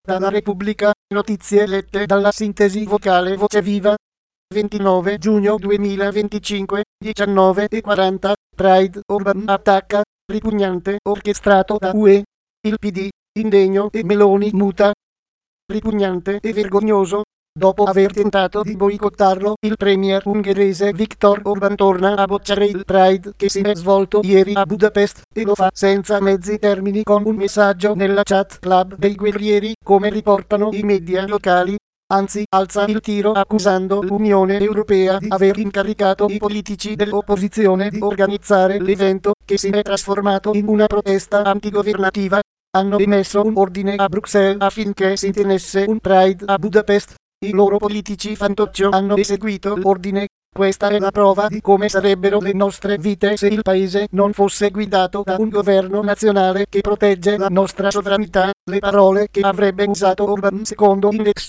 Dalla Repubblica, notizie lette dalla sintesi vocale Voce Viva. 29 giugno 2025, 19:40, Pride Orban attacca, ripugnante orchestrato da UE. Il PD, indegno e Meloni muta. Ripugnante e vergognoso. Dopo aver tentato di boicottarlo, il premier ungherese Viktor Orban torna a bocciare il Pride che si è svolto ieri a Budapest, e lo fa senza mezzi termini con un messaggio nella chat club dei guerrieri, come riportano i media locali. Anzi, alza il tiro accusando l'Unione Europea di aver incaricato i politici dell'opposizione di organizzare l'evento, che si è trasformato in una protesta antigovernativa. Hanno emesso un ordine a Bruxelles affinché si tenesse un Pride a Budapest. I loro politici fantoccio hanno eseguito l'ordine. Questa è la prova di come sarebbero le nostre vite se il paese non fosse guidato da un governo nazionale che protegge la nostra sovranità. Le parole che avrebbe usato Orban secondo Index.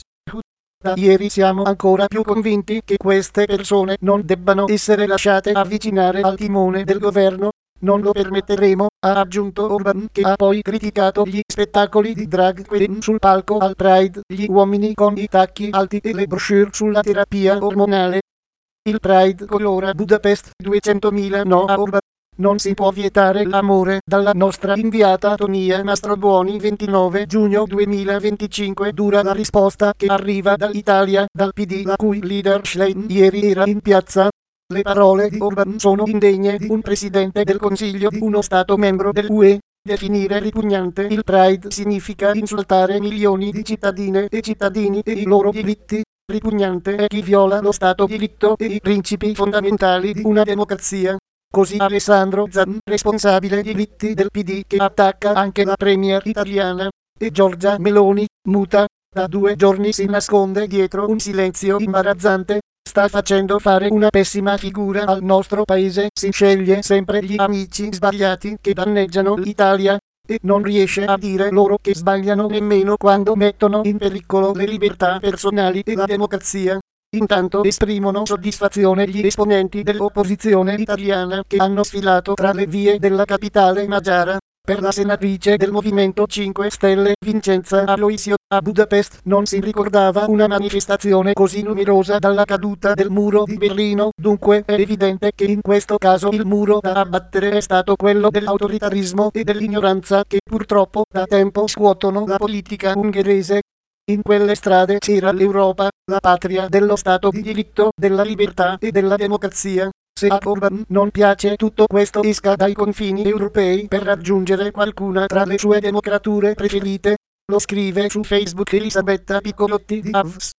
Da ieri siamo ancora più convinti che queste persone non debbano essere lasciate avvicinare al timone del governo. Non lo permetteremo, ha aggiunto Orban, che ha poi criticato gli spettacoli di drag queen sul palco al Pride, gli uomini con i tacchi alti e le brochure sulla terapia ormonale. Il Pride colora Budapest, 200.000 no a Orban. Non si può vietare l'amore. Dalla nostra inviata Tonia Mastrobuoni. 29 giugno 2025 dura la risposta che arriva dall'Italia, dal PD, la cui leader Schlein ieri era in piazza. Le parole di Orban sono indegne di un presidente del Consiglio di uno Stato membro dell'UE. Definire ripugnante il Pride significa insultare milioni di cittadine e cittadini e i loro diritti. Ripugnante è chi viola lo Stato di diritto e i principi fondamentali di una democrazia. Così Alessandro Zan, responsabile diritti del PD, che attacca anche la premier italiana. E Giorgia Meloni, muta. Da 2 giorni si nasconde dietro un silenzio imbarazzante. Sta facendo fare una pessima figura al nostro paese. Si sceglie sempre gli amici sbagliati che danneggiano l'Italia. E non riesce a dire loro che sbagliano nemmeno quando mettono in pericolo le libertà personali e la democrazia. Intanto esprimono soddisfazione gli esponenti dell'opposizione italiana che hanno sfilato tra le vie della capitale magiara. Per la senatrice del Movimento 5 Stelle Vincenza Aloisio, a Budapest non si ricordava una manifestazione così numerosa dalla caduta del muro di Berlino. Dunque è evidente che in questo caso il muro da abbattere è stato quello dell'autoritarismo e dell'ignoranza che purtroppo da tempo scuotono la politica ungherese. In quelle strade c'era l'Europa, la patria dello Stato di diritto, della libertà e della democrazia. Se a Orban non piace tutto questo, esca dai confini europei per raggiungere qualcuna tra le sue democrature preferite. Lo scrive su Facebook Elisabetta Piccolotti di Avs.